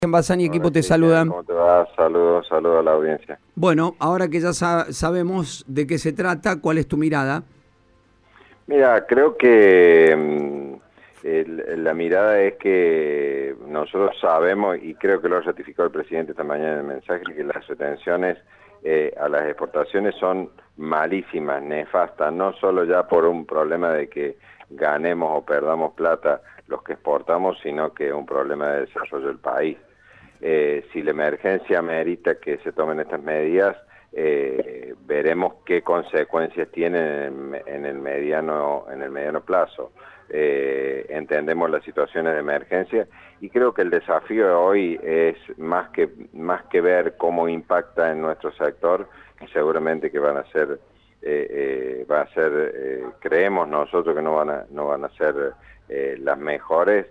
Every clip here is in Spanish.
Bazán y Hola, equipo te Cristian, saludan. ¿cómo te va? Saludos a la audiencia. Bueno, ahora que ya sabemos de qué se trata, ¿cuál es tu mirada? Mira, creo que la mirada es que nosotros sabemos, y creo que lo ha ratificado el presidente esta mañana en el mensaje, que las retenciones a las exportaciones son malísimas, nefastas, no solo ya por un problema de que ganemos o perdamos plata los que exportamos, sino que es un problema de desarrollo del país. Si la emergencia amerita que se tomen estas medidas, veremos qué consecuencias tienen en el mediano plazo. Entendemos las situaciones de emergencia y creo que el desafío de hoy es más que ver cómo impacta en nuestro sector, que seguramente que van a ser creemos nosotros que no van a ser las mejores,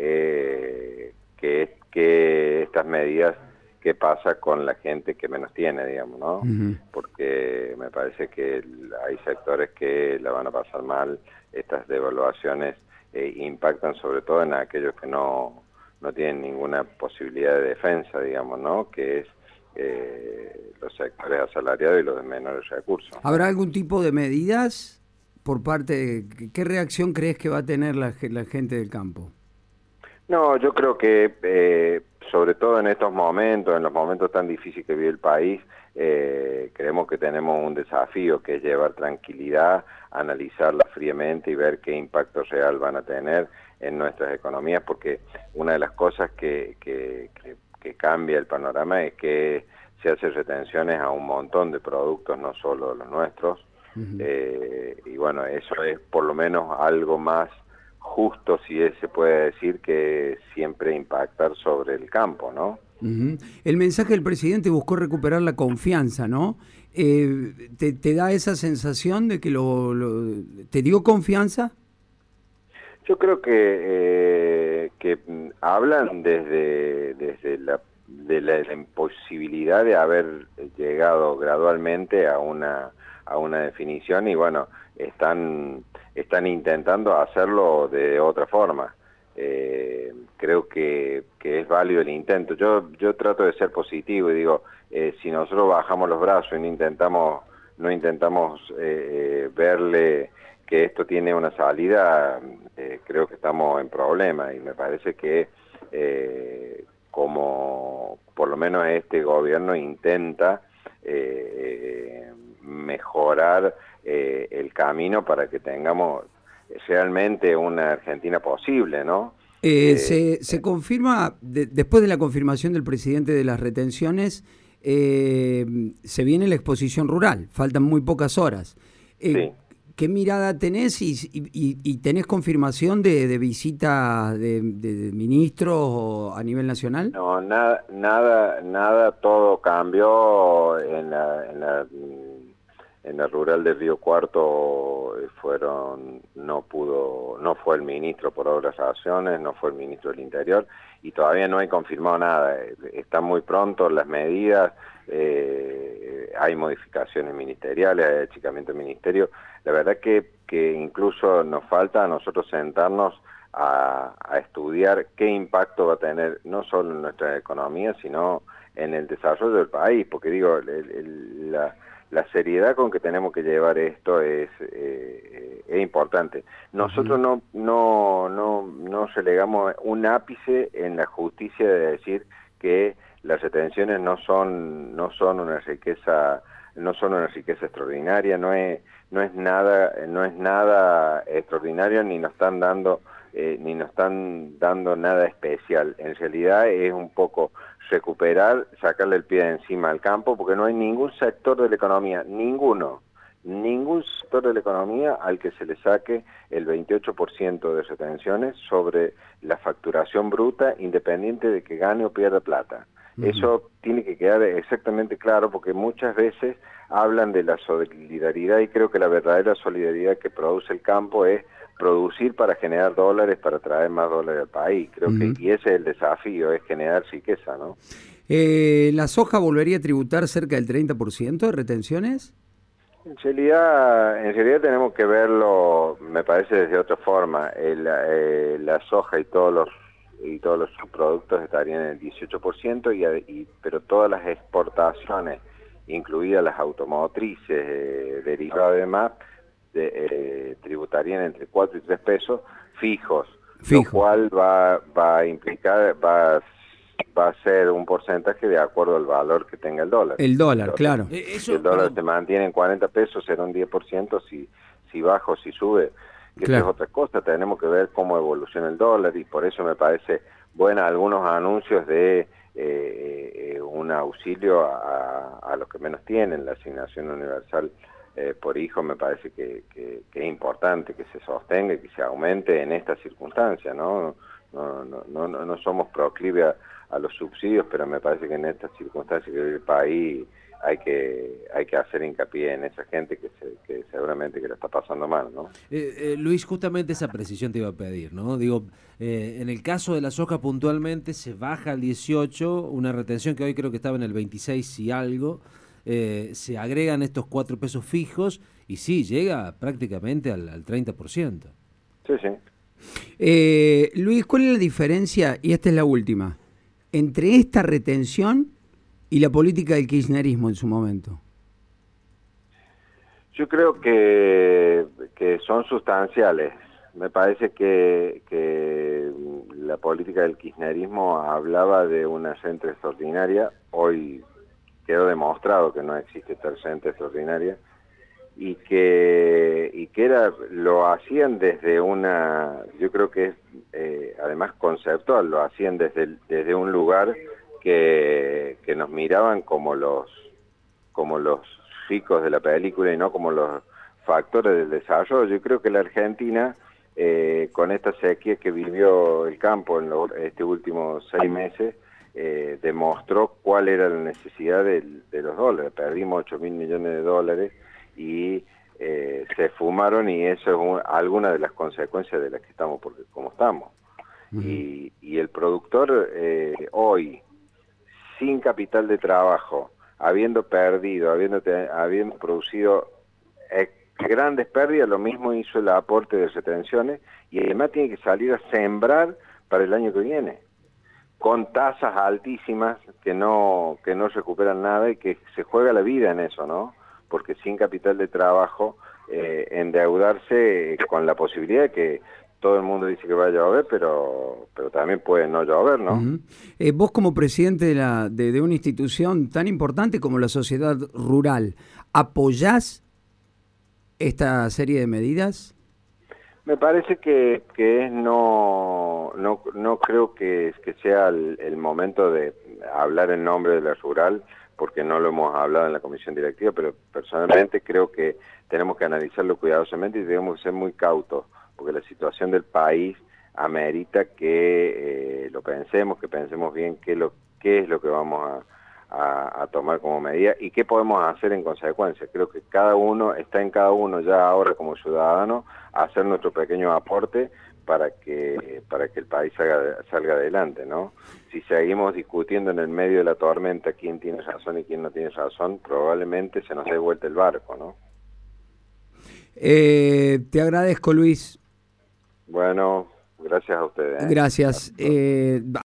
que estas medidas, qué pasa con la gente que menos tiene, digamos, ¿no? Porque me parece que hay sectores que la van a pasar mal. Estas devaluaciones impactan sobre todo en aquellos que no tienen ninguna posibilidad de defensa, digamos, ¿no? Que es los sectores asalariados y los de menores recursos. ¿Habrá algún tipo de medidas por parte qué reacción crees que va a tener la gente del campo? No, yo creo que sobre todo en estos momentos, en los momentos tan difíciles que vive el país, creemos que tenemos un desafío, que es llevar tranquilidad, analizarla fríamente y ver qué impacto real van a tener en nuestras economías, porque una de las cosas que cambia el panorama es que se hacen retenciones a un montón de productos, no solo los nuestros, y bueno, eso es por lo menos algo más justo, si se puede decir, que siempre impactar sobre el campo, ¿no? El mensaje del presidente buscó recuperar la confianza, ¿no? ¿Te da esa sensación de que te dio confianza? Yo creo que hablan desde la imposibilidad de haber llegado gradualmente a una definición, y bueno, están intentando hacerlo de otra forma. Creo que es válido el intento. Yo trato de ser positivo y digo, si nosotros bajamos los brazos y no intentamos verle que esto tiene una salida, creo que estamos en problema, y me parece que como por lo menos este gobierno intenta mejorar el camino para que tengamos realmente una Argentina posible, ¿no? Se confirma, después de la confirmación del presidente de las retenciones, se viene la exposición rural, faltan muy pocas horas. Sí. ¿Qué mirada tenés y tenés confirmación de visita de ministros a nivel nacional? No, nada, todo cambió en la rural de Río Cuarto. No fue el ministro por obras razones, no fue el ministro del Interior, y todavía no hay confirmado nada. Están muy pronto las medidas, hay modificaciones ministeriales, hay achicamiento del ministerio. La verdad que incluso nos falta a nosotros sentarnos a estudiar qué impacto va a tener no solo en nuestra economía, sino en el desarrollo del país, porque digo, la seriedad con que tenemos que llevar esto es importante. Nosotros no relegamos un ápice en la justicia de decir que las retenciones no son una riqueza extraordinaria, no es nada extraordinario, ni nos están dando nada especial. En realidad es un poco recuperar, sacarle el pie de encima al campo, porque no hay ningún sector de la economía, ningún sector de la economía al que se le saque el 28% de retenciones sobre la facturación bruta, independiente de que gane o pierda plata. Eso tiene que quedar exactamente claro, porque muchas veces hablan de la solidaridad, y creo que la verdadera solidaridad que produce el campo es producir para generar dólares, para traer más dólares al país. Creo que y ese es el desafío, es generar riqueza, ¿no? ¿La soja volvería a tributar cerca del 30% de retenciones? En realidad tenemos que verlo, me parece, desde otra forma. La soja y todos y todos los subproductos estarían en el 18%, pero todas las exportaciones, incluidas las automotrices, derivadas de más, tributarían entre 4 y 3 pesos fijos, lo cual va a implicar, va a ser un porcentaje de acuerdo al valor que tenga el dólar. El dólar, claro. Si el dólar se mantiene en 40 pesos, será un 10%, si baja o si sube, que claro. Esa es otra cosa, tenemos que ver cómo evoluciona el dólar, y por eso me parece buena algunos anuncios de un auxilio a los que menos tienen, la asignación universal por hijo. Me parece que es importante que se sostenga y que se aumente en estas circunstancias, ¿no? No somos proclives a los subsidios, pero me parece que en estas circunstancias que vive el país hay que hacer hincapié en esa gente que seguramente que la está pasando mal, ¿no? Luis, justamente esa precisión te iba a pedir, ¿no? Digo, en el caso de la soja puntualmente se baja al 18, una retención que hoy creo que estaba en el 26 y algo, se agregan estos 4 pesos fijos y sí, llega prácticamente al 30%. Sí. Luis, ¿cuál es la diferencia, y esta es la última, entre esta retención y la política del kirchnerismo en su momento? Yo creo que son sustanciales. Me parece que la política del kirchnerismo hablaba de una renta extraordinaria. Hoy quedó demostrado que no existe tal renta extraordinaria, y que lo hacían desde una, yo creo que es además conceptual, lo hacían desde un lugar que nos miraban como los ricos de la película y no como los factores del desarrollo. Yo creo que la Argentina, con esta sequía que vivió el campo en este últimos 6 meses, demostró cuál era la necesidad de los dólares. Perdimos 8.000 millones de dólares y se fumaron, y eso es alguna de las consecuencias de las que estamos como estamos. Y el productor hoy, sin capital de trabajo, habiendo perdido, habiendo producido grandes pérdidas, lo mismo hizo el aporte de retenciones, y además tiene que salir a sembrar para el año que viene, con tasas altísimas que no recuperan nada, y que se juega la vida en eso, ¿no? Porque sin capital de trabajo, endeudarse con la posibilidad de que todo el mundo dice que va a llover, pero también puede no llover, ¿no? Vos, como presidente de una institución tan importante como la Sociedad Rural, ¿apoyás esta serie de medidas? Me parece que no creo que sea el momento de hablar en nombre de la rural, porque no lo hemos hablado en la comisión directiva, pero personalmente creo que tenemos que analizarlo cuidadosamente y tenemos que ser muy cautos, porque la situación del país amerita que lo pensemos, que pensemos bien qué es lo que vamos a tomar como medida y qué podemos hacer en consecuencia. Creo que está en cada uno ya ahora como ciudadano hacer nuestro pequeño aporte para que el país salga adelante, ¿no? Si seguimos discutiendo en el medio de la tormenta quién tiene razón y quién no tiene razón, probablemente se nos dé vuelta el barco, ¿no? Te agradezco, Luis. Bueno, gracias a ustedes. Gracias.